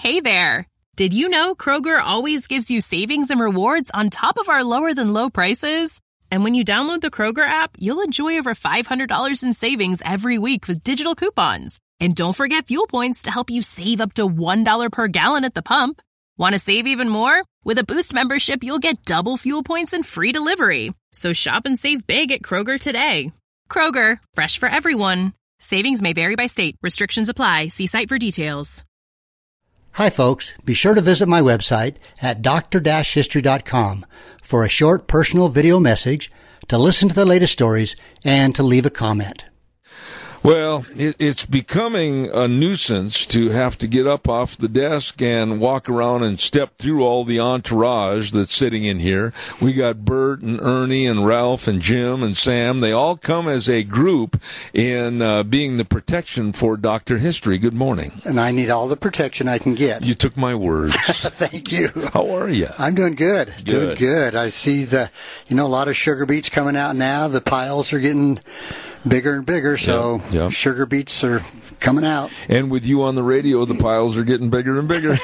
Hey there! Did you know Kroger always gives you savings and rewards on top of our lower-than-low prices? And when you download the Kroger app, you'll enjoy over $500 in savings every week with digital coupons. And don't forget fuel points to help you save up to $1 per gallon at the pump. Want to save even more? With a Boost membership, you'll get double fuel points and free delivery. So shop and save big at Kroger today. Kroger, fresh for everyone. Savings may vary by state. Restrictions apply. See site for details. Hi, folks. Be sure to visit my website at dr-history.com for a short personal video message, to listen to the latest stories, and to leave a comment. Well, it's becoming a nuisance to have to get up off the desk and walk around and step through all the entourage that's sitting in here. We got Bert and Ernie and Ralph and Jim and Sam. They all come as a group in being the protection for Dr. History. Good morning. And I need all the protection I can get. You took my words. Thank you. How are you? I'm doing good. Doing good. I see a lot of sugar beets coming out now. The piles are getting bigger and bigger, so sugar beets are coming out. And with you on the radio, the piles are getting bigger and bigger.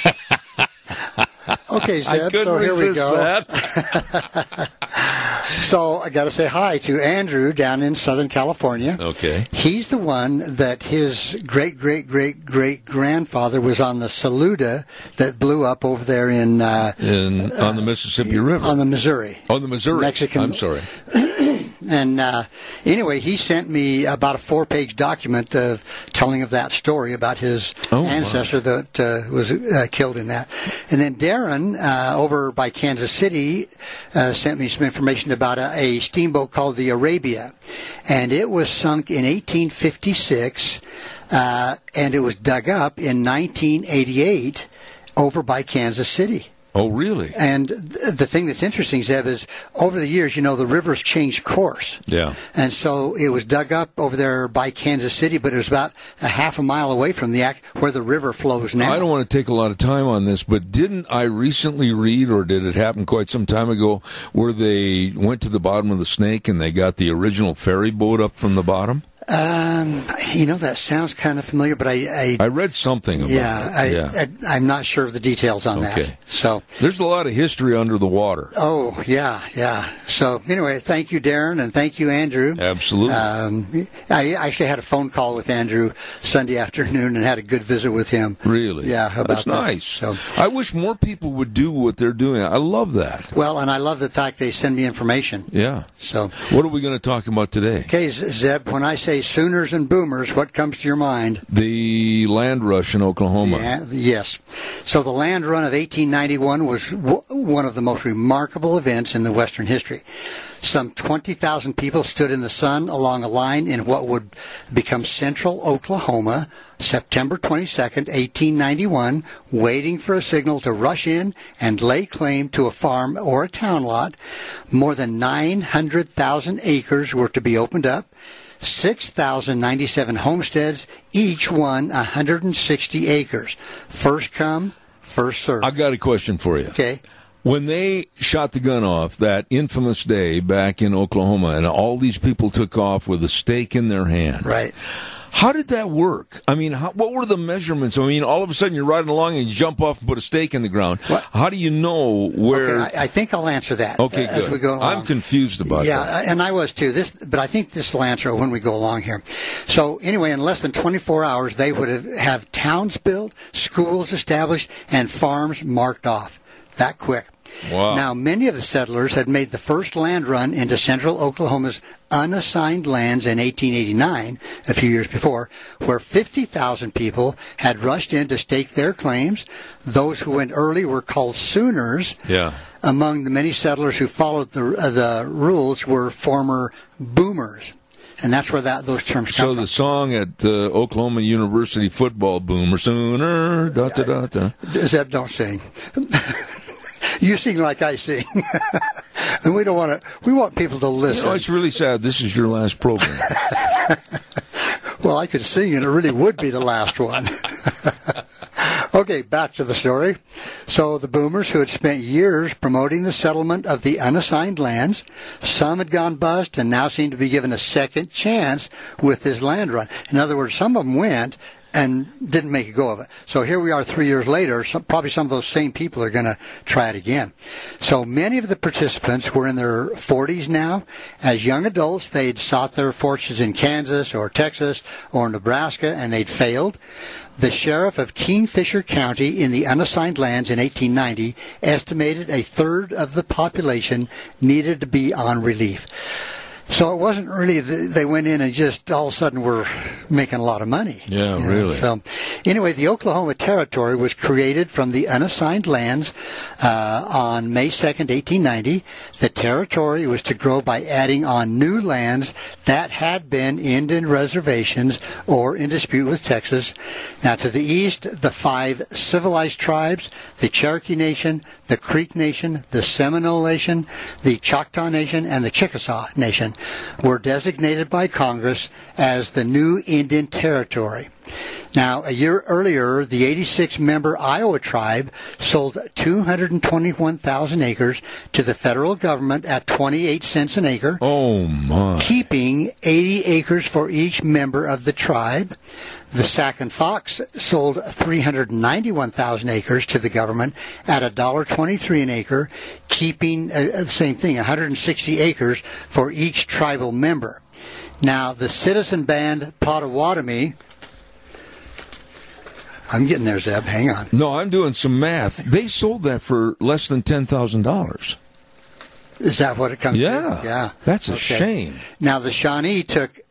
Okay, Zeb, so here we go. So I got to say hi to Andrew down in Southern California. Okay. He's the one that his great-great-great-great-grandfather was on the Saluda that blew up over there on the Mississippi River. On the Missouri. Oh, the Missouri. Mexican. I'm sorry. And anyway, he sent me about a 4-page document of telling of that story about his ancestor that was killed in that. And then Darren over by Kansas City sent me some information about a steamboat called the Arabia. And it was sunk in 1856, and it was dug up in 1988 over by Kansas City. Oh, really? And the thing that's interesting, Zeb, is over the years, the river's changed course. Yeah. And so it was dug up over there by Kansas City, but it was about a half a mile away from where the river flows now. I don't want to take a lot of time on this, but didn't I recently read, or did it happen quite some time ago, where they went to the bottom of the Snake and they got the original ferry boat up from the bottom? That sounds kind of familiar, but I read something about it. I'm not sure of the details on that. So there's a lot of history under the water. Oh, yeah. So anyway, thank you, Darren, and thank you, Andrew. Absolutely. I actually had a phone call with Andrew Sunday afternoon and had a good visit with him. Really? Yeah, that's nice. So I wish more people would do what they're doing. I love that. Well, and I love the fact they send me information. Yeah. So what are we going to talk about today? Okay, Zeb, when I say Sooners and Boomers, what comes to your mind? The land rush in Oklahoma. Yes. So the land run of 1891 was one of the most remarkable events in the Western history. Some 20,000 people stood in the sun along a line in what would become central Oklahoma, September 22nd, 1891, waiting for a signal to rush in and lay claim to a farm or a town lot. More than 900,000 acres were to be opened up. 6,097 homesteads, each one 160 acres. First come, first served. I've got a question for you. Okay. When they shot the gun off that infamous day back in Oklahoma and all these people took off with a stake in their hand. Right. How did that work? I mean, what were the measurements? I mean, all of a sudden you're riding along and you jump off and put a stake in the ground. What? How do you know where? Okay, I think I'll answer that. Okay, good. As we go along. I'm confused about that. Yeah, and I was too. But I think this will answer when we go along here. So anyway, in less than 24 hours, they would have towns built, schools established, and farms marked off. That quick. Wow. Now, many of the settlers had made the first land run into central Oklahoma's unassigned lands in 1889, a few years before, where 50,000 people had rushed in to stake their claims. Those who went early were called Sooners. Yeah. Among the many settlers who followed the rules were former Boomers. And that's where those terms come from. So the song at Oklahoma University football, Boomer Sooner, da-da-da-da. Zeb, don't sing. You sing like I sing. And we want people to listen. It's really sad. This is your last program. Well, I could sing and it really would be the last one. Okay, back to the story. So the Boomers, who had spent years promoting the settlement of the unassigned lands, some had gone bust and now seemed to be given a second chance with this land run. In other words, some of them went and didn't make a go of it. So here we are 3 years later. Probably some of those same people are going to try it again. So many of the participants were in their 40s now. As young adults, they'd sought their fortunes in Kansas or Texas or Nebraska, and they'd failed. The sheriff of Kingfisher County in the unassigned lands in 1890 estimated a third of the population needed to be on relief. So it wasn't really they went in and just all of a sudden were making a lot of money. Yeah, really. So anyway, the Oklahoma Territory was created from the unassigned lands on May 2nd, 1890. The territory was to grow by adding on new lands that had been Indian reservations or in dispute with Texas. Now to the east, the 5 civilized tribes, the Cherokee Nation, the Creek Nation, the Seminole Nation, the Choctaw Nation, and the Chickasaw Nation, were designated by Congress as the new Indian Territory. Now, a year earlier, the 86-member Iowa tribe sold 221,000 acres to the federal government at 28 cents an acre. Oh, my. Keeping 80 acres for each member of the tribe. The Sac and Fox sold 391,000 acres to the government at $1.23 an acre, keeping the same thing, 160 acres for each tribal member. Now, the citizen band Potawatomi, I'm getting there, Zeb. Hang on. No, I'm doing some math. They sold that for less than $10,000. Is that what it comes to? Yeah. That's a shame. Now, the Shawnee took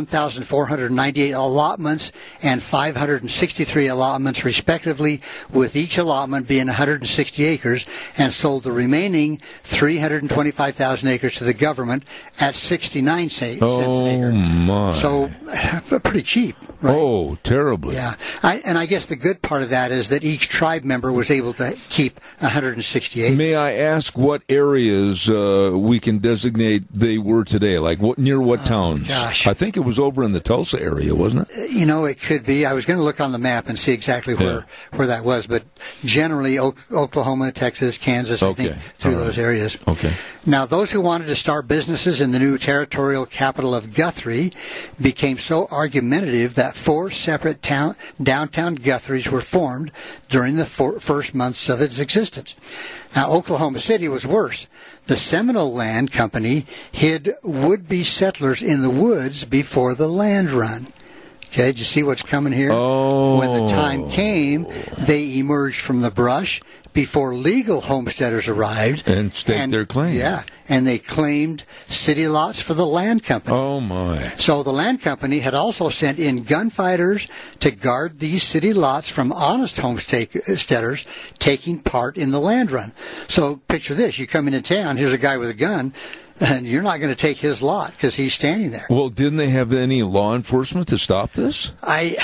1,498 allotments and 563 allotments respectively, with each allotment being 160 acres, and sold the remaining 325,000 acres to the government at 69 cents an acre. Oh, my. So, pretty cheap, right? Oh, terribly. Yeah. And I guess the good part of that is that each tribe member was able to keep 160 acres. May I ask what areas we can designate they were today? Like near what towns? Gosh. I think it was over in the Tulsa area, wasn't it? You know, it could be. I was going to look on the map and see exactly where that was, but generally Oklahoma, Texas, Kansas, I think, through those areas. Okay. Now, those who wanted to start businesses in the new territorial capital of Guthrie became so argumentative that 4 separate downtown Guthries were formed during the first months of its existence. Now, Oklahoma City was worse. The Seminole Land Company hid would-be settlers in the woods before the land run. Okay, did you see what's coming here? Oh. When the time came, they emerged from the brush before legal homesteaders arrived. And staked their claim. Yeah, and they claimed city lots for the land company. Oh, my. So the land company had also sent in gunfighters to guard these city lots from honest homesteaders taking part in the land run. So picture this. You come into town, here's a guy with a gun, and you're not going to take his lot because he's standing there. Well, didn't they have any law enforcement to stop this?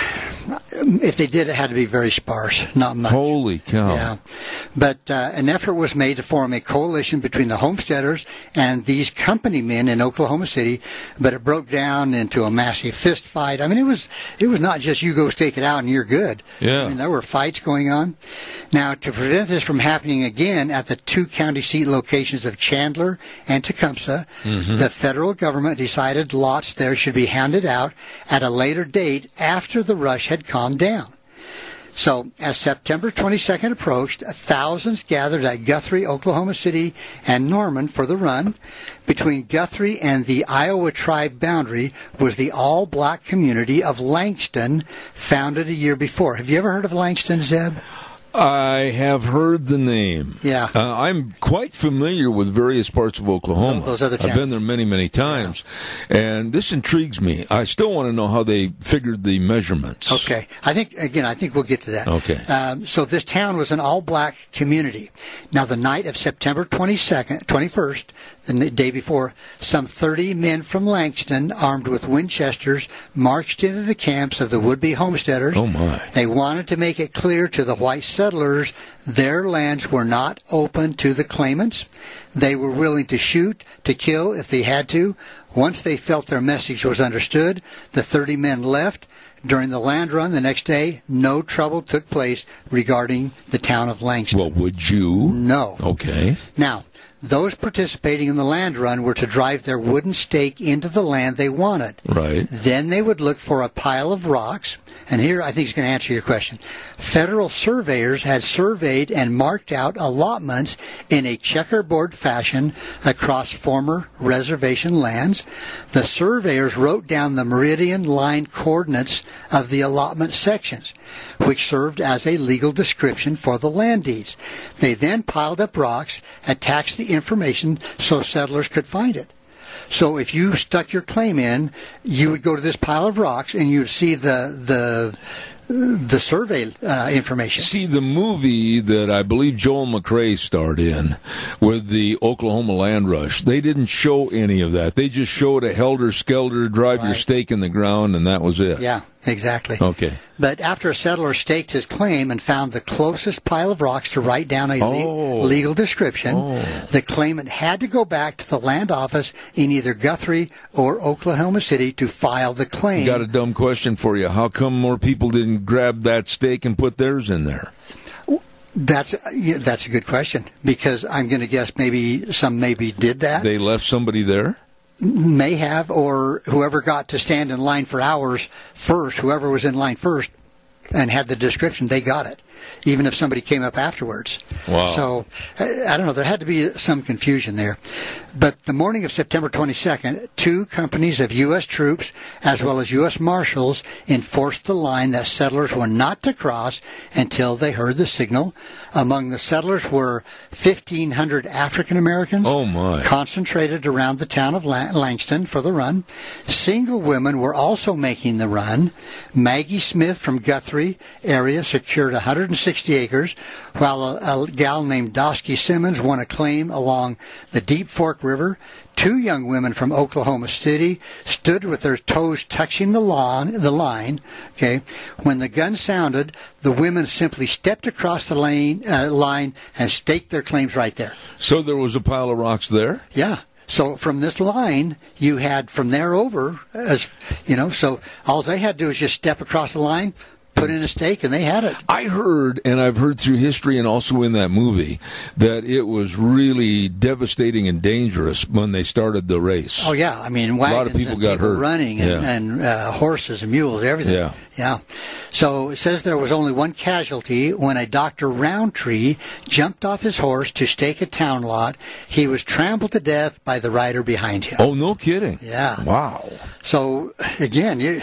If they did, it had to be very sparse, not much. Holy cow. Yeah. But an effort was made to form a coalition between the homesteaders and these company men in Oklahoma City, but it broke down into a massive fist fight. I mean, it was not just you go stake it out and you're good. Yeah. I mean, there were fights going on. Now, to prevent this from happening again at the 2 county seat locations of Chandler and Tecumseh, the federal government decided lots there should be handed out at a later date after the rush had calmed down. So, as September 22nd approached, thousands gathered at Guthrie, Oklahoma City, and Norman for the run. Between Guthrie and the Iowa tribe boundary was the all-black community of Langston, founded a year before. Have you ever heard of Langston, Zeb? I have heard the name. Yeah. I'm quite familiar with various parts of Oklahoma. Those other towns. I've been there many, many times. Yeah. And this intrigues me. I still want to know how they figured the measurements. Okay. I think we'll get to that. Okay. So this town was an all-black community. Now, the night of September 21st, the day before, some 30 men from Langston, armed with Winchesters, marched into the camps of the would-be homesteaders. Oh, my. They wanted to make it clear to the white settlers their lands were not open to the claimants. They were willing to shoot, to kill if they had to. Once they felt their message was understood, the 30 men left. During the land run the next day, no trouble took place regarding the town of Langston. Well, would you? No. Okay. Now, those participating in the land run were to drive their wooden stake into the land they wanted. Right. Then they would look for a pile of rocks. And here I think it's going to answer your question. Federal surveyors had surveyed and marked out allotments in a checkerboard fashion across former reservation lands. The surveyors wrote down the meridian line coordinates of the allotment sections, which served as a legal description for the land deeds. They then piled up rocks, attached the information so settlers could find it. So if you stuck your claim in, you would go to this pile of rocks and you'd see the survey information. See, the movie that I believe Joel McRae starred in with the Oklahoma Land Rush, they didn't show any of that. They just showed a helter-skelter, drive your stake in the ground, and that was it. Yeah, exactly. Okay. But after a settler staked his claim and found the closest pile of rocks to write down a legal description, the claimant had to go back to the land office in either Guthrie or Oklahoma City to file the claim. Got a dumb question for you. How come more people didn't grab that stake and put theirs in there? That's a good question, because I'm going to guess some did that. They left somebody there? May have, or whoever got to stand in line for hours first, whoever was in line first and had the description, they got it, even if somebody came up afterwards. Wow. So, I don't know, there had to be some confusion there. But the morning of September 22nd, 2 companies of U.S. troops, as well as U.S. Marshals, enforced the line that settlers were not to cross until they heard the signal. Among the settlers were 1,500 African Americans, concentrated around the town of Langston for the run. Single women were also making the run. Maggie Smith from Guthrie area secured 160 acres, while a gal named Dosky Simmons won a claim along the Deep Fork River. 2 young women from Oklahoma City stood with their toes touching the line. Okay, when the gun sounded, the women simply stepped across the line and staked their claims right there. So there was a pile of rocks there? Yeah. So from this line, you had from there over, as you know. So all they had to do was just step across the line, put in a stake, and they had it. I heard, and I've heard through history and also in that movie, that it was really devastating and dangerous when they started the race. Oh, yeah. I mean, wagons, a lot of people got hurt. Running and horses and mules, everything. Yeah. So it says there was only one casualty when a Dr. Roundtree jumped off his horse to stake a town lot. He was trampled to death by the rider behind him. Oh, no kidding. Yeah. Wow. So, again, it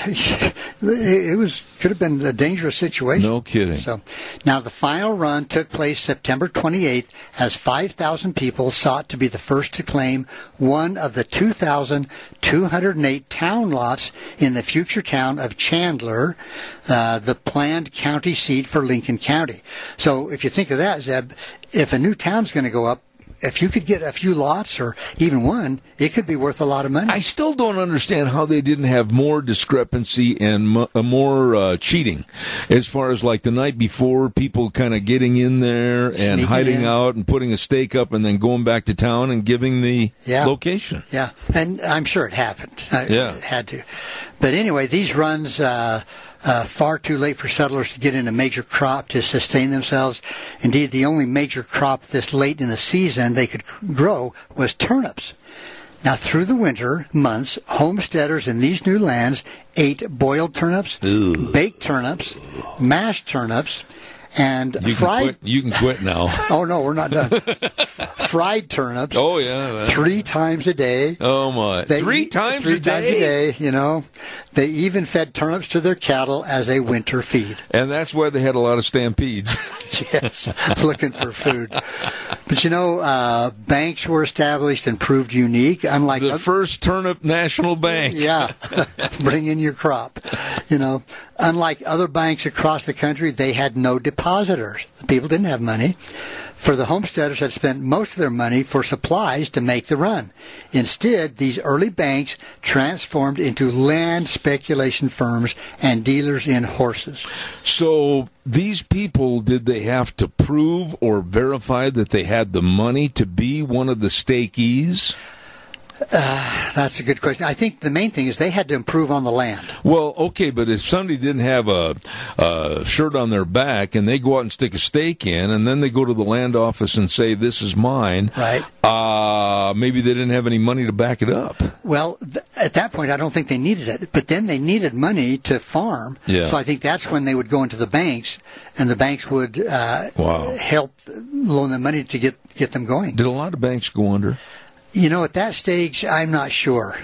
could have been a dangerous situation. No kidding. So, now the final run took place September 28th as 5,000 people sought to be the first to claim one of the 2,208 town lots in the future town of Chandler, the planned county seat for Lincoln County. So, if you think of that, Zeb, if a new town's going to go up, if you could get a few lots or even one, it could be worth a lot of money. I still don't understand how they didn't have more discrepancy and more cheating, as far as like the night before, people kind of getting in there and sneaking hiding out and putting a stake up and then going back to town and giving the location. Yeah, and I'm sure it happened. It had to. But anyway, these runs... far too late for settlers to get in a major crop to sustain themselves. Indeed, the only major crop this late in the season they could grow was turnips. Now, through the winter months, homesteaders in these new lands ate boiled turnips, baked turnips, mashed turnips, and fried... You can quit now. Oh, no, we're not done. Fried turnips. Oh, yeah. 3 times a day. Oh, my. 3 times a day? 3 times a day, you know. They even fed turnips to their cattle as a winter feed. And that's why they had a lot of stampedes. Yes, looking for food. But, you know, banks were established and proved unique. Unlike the first turnip national bank. Yeah, bring in your crop. You know, unlike other banks across the country, they had no depositors. The people didn't have money. For the homesteaders had spent most of their money for supplies to make the run. Instead, these early banks transformed into land speculation firms and dealers in horses. So these people, did they have to prove or verify that they had the money to be one of the stakees? That's a good question. I think the main thing is they had to improve on the land. Well, okay, but if somebody didn't have a shirt on their back and they go out and stick a stake in and then they go to the land office and say, this is mine, right? Maybe they didn't have any money to back it up. Well, at that point, I don't think they needed it. But then they needed money to farm. Yeah. So I think that's when they would go into the banks, and the banks would help loan them money to get them going. Did a lot of banks go under? You know, at that stage, I'm not sure.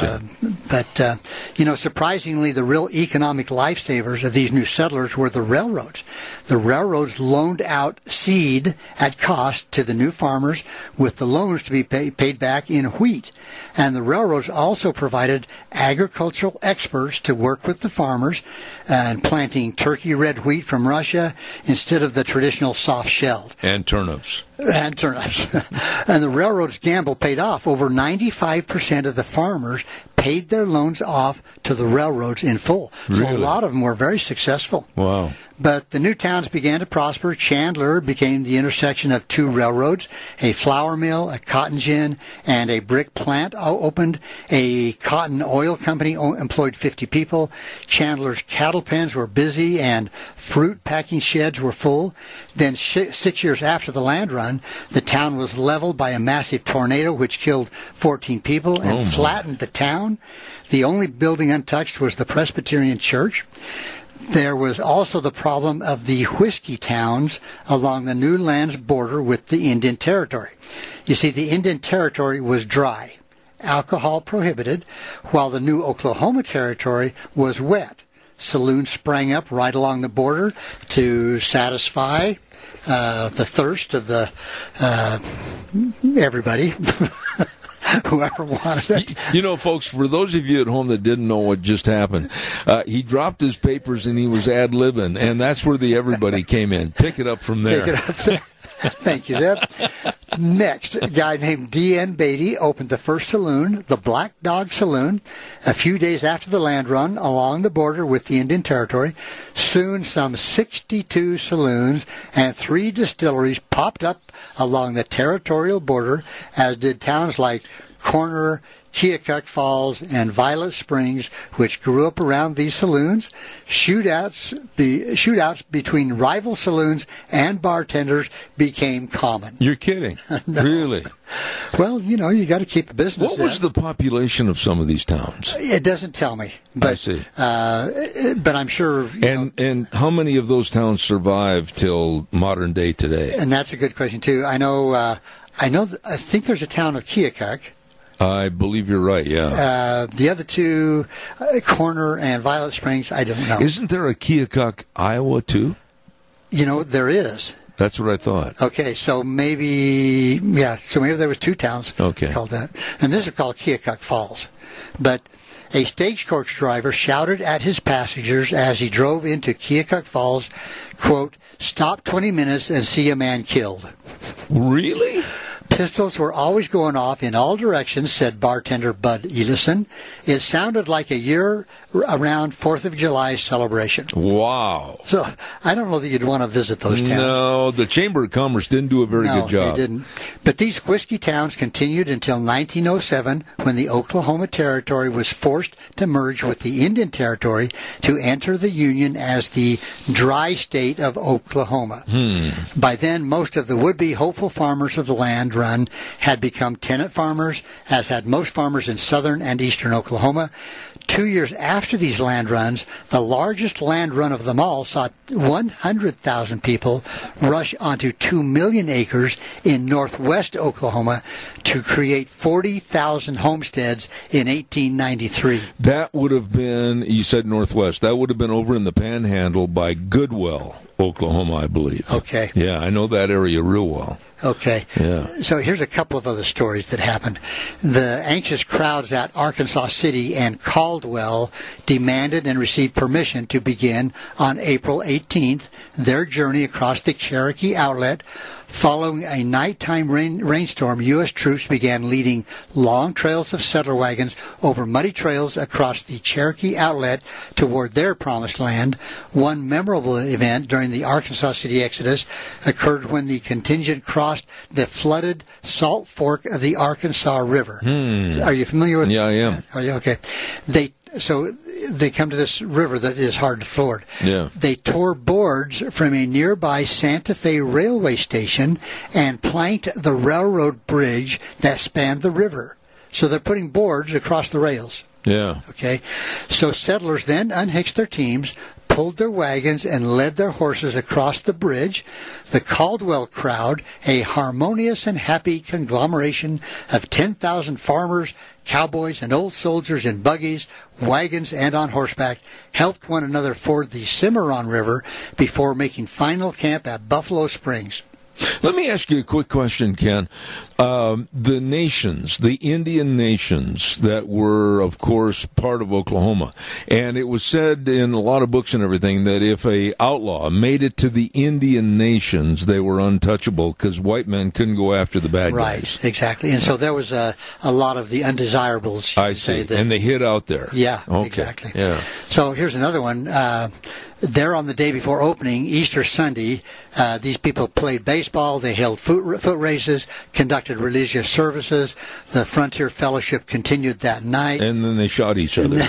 But surprisingly, the real economic lifesavers of these new settlers were the railroads. The railroads loaned out seed at cost to the new farmers, with the loans to be paid back in wheat. And the railroads also provided agricultural experts to work with the farmers and planting turkey red wheat from Russia instead of the traditional soft-shelled. And turnips. And turnips. And the railroads' gamble paid off. Over 95% of the farmers paid their loans off to the railroads in full. So Really? A lot of them were very successful. Wow. But the new towns began to prosper. Chandler became the intersection of two railroads. A flour mill, a cotton gin, and a brick plant opened. A cotton oil company employed 50 people. Chandler's cattle pens were busy and fruit packing sheds were full. Then 6 years after the land run, the town was leveled by a massive tornado which killed 14 people and flattened the town. The only building untouched was the Presbyterian Church. There was also the problem of the whiskey towns along the new land's border with the Indian Territory. You see, the Indian Territory was dry, alcohol prohibited, while the new Oklahoma Territory was wet. Saloons sprang up right along the border to satisfy the thirst of the everybody. Whoever wanted it. You know, folks, for those of you at home that didn't know what just happened, he dropped his papers and he was ad-libbing, and that's where the everybody came in. Pick it up from there. Pick it up there. Thank you, Zeb. Next, a guy named D.N. Beatty opened the first saloon, the Black Dog Saloon, a few days after the land run along the border with the Indian Territory. Soon, some 62 saloons and 3 distilleries popped up along the territorial border, as did towns like Corner, Keokuk Falls, and Violet Springs, which grew up around these saloons. Shootouts between rival saloons and bartenders became common. You're kidding. No. Really? Well, you got to keep the business. What was the population of some of these towns? It doesn't tell me. But, I see. But I'm sure. And how many of those towns survived till modern day today? And that's a good question too. I think there's a town of Keokuk. I believe you're right, yeah. The other two, Corner and Violet Springs, I don't know. Isn't there a Keokuk, Iowa, too? There is. That's what I thought. Okay, so maybe there was 2 towns called that. And this is called Keokuk Falls. But a stagecoach driver shouted at his passengers as he drove into Keokuk Falls, quote, "Stop 20 minutes and see a man killed." Really? Pistols were always going off in all directions, said bartender Bud Elison. It sounded like a year-around 4th of July celebration. Wow. So I don't know that you'd want to visit those towns. No, the Chamber of Commerce didn't do a very good job. No, they didn't. But these whiskey towns continued until 1907, when the Oklahoma Territory was forced to merge with the Indian Territory to enter the Union as the dry state of Oklahoma. By then, most of the would-be hopeful farmers of the land run had become tenant farmers, as had most farmers in southern and eastern Oklahoma. 2 years after these land runs, the largest land run of them all saw 100,000 people rush onto 2 million acres in northwest Oklahoma to create 40,000 homesteads in 1893. That would have been, you said northwest, that would have been over in the Panhandle by Goodwell, Oklahoma, I believe. Okay. Yeah, I know that area real well. Okay. Yeah. So here's a couple of other stories that happened. The anxious crowds at Arkansas City and Caldwell demanded and received permission to begin on April 18th their journey across the Cherokee Outlet, Following a nighttime rainstorm, U.S. troops began leading long trails of settler wagons over muddy trails across the Cherokee Outlet toward their promised land. One memorable event during the Arkansas City Exodus occurred when the contingent crossed the flooded Salt Fork of the Arkansas River. Are you familiar with that? Yeah, I am. Are you? Okay. So they come to this river that is hard to ford. Yeah. They tore boards from a nearby Santa Fe railway station and planked the railroad bridge that spanned the river. So they're putting boards across the rails. Yeah. Okay. So settlers then unhitched their teams, pulled their wagons, and led their horses across the bridge. The Caldwell crowd, a harmonious and happy conglomeration of 10,000 farmers, cowboys, and old soldiers in buggies, wagons, and on horseback, helped one another ford the Cimarron River before making final camp at Buffalo Springs. Let me ask you a quick question, Ken. The nations, the Indian nations that were, of course, part of Oklahoma, and it was said in a lot of books and everything that if a outlaw made it to the Indian nations, they were untouchable because white men couldn't go after the bad guys. Right, exactly. And so there was a lot of the undesirables. I see. And they hid out there. Yeah, okay. Exactly. Yeah. So here's another one. There on the day before opening, Easter Sunday, these people played baseball, they held foot races, conducted religious services. The Frontier Fellowship continued that night. And then they shot each other.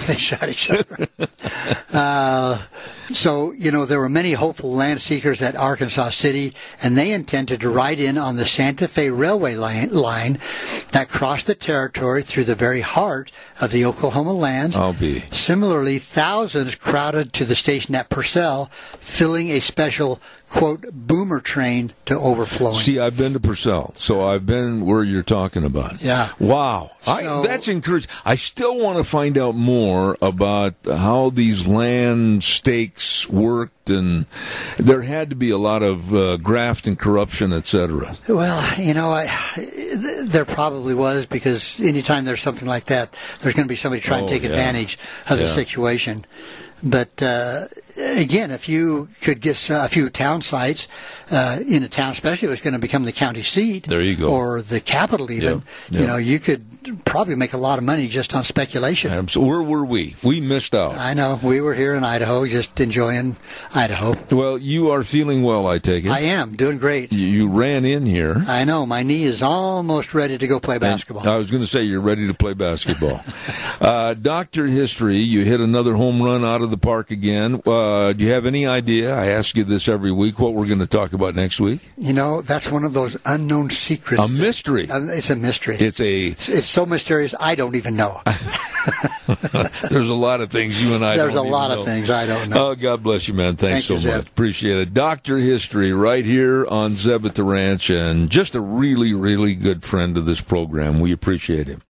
So, there were many hopeful land seekers at Arkansas City, and they intended to ride in on the Santa Fe Railway line that crossed the territory through the very heart of the Oklahoma lands. I'll be. Similarly, thousands crowded to the station at Purcell, filling a special, quote, boomer train to overflowing. See, I've been to Purcell, so I've been where you're talking about. Yeah. Wow. That's encouraging. I still want to find out more about how these land stakes worked, and there had to be a lot of graft and corruption, etc. Well, there probably was, because anytime there's something like that, there's going to be somebody trying to take advantage of the situation. But again, if you could get a few town sites in a town, especially if it's going to become the county seat, there you go, or the capital even, you could probably make a lot of money just on speculation. Absolutely. Where were we? We missed out. I know. We were here in Idaho, just enjoying Idaho. Well, you are feeling well, I take it. I am, doing great. You ran in here. I know. My knee is almost ready to go play basketball. I was going to say you're ready to play basketball. Dr. History, you hit another home run out of the park again. Do you have any idea? I ask you this every week, what we're going to talk about next week? That's one of those unknown secrets. A mystery. It's a mystery. It's so mysterious, I don't even know. There's a lot of things you and I don't even know. There's a lot of things I don't know. Oh, God bless you, man. Thanks so much. Zeb. Appreciate it. Dr. History right here on Zeb at the Ranch, and just a really, really good friend of this program. We appreciate him.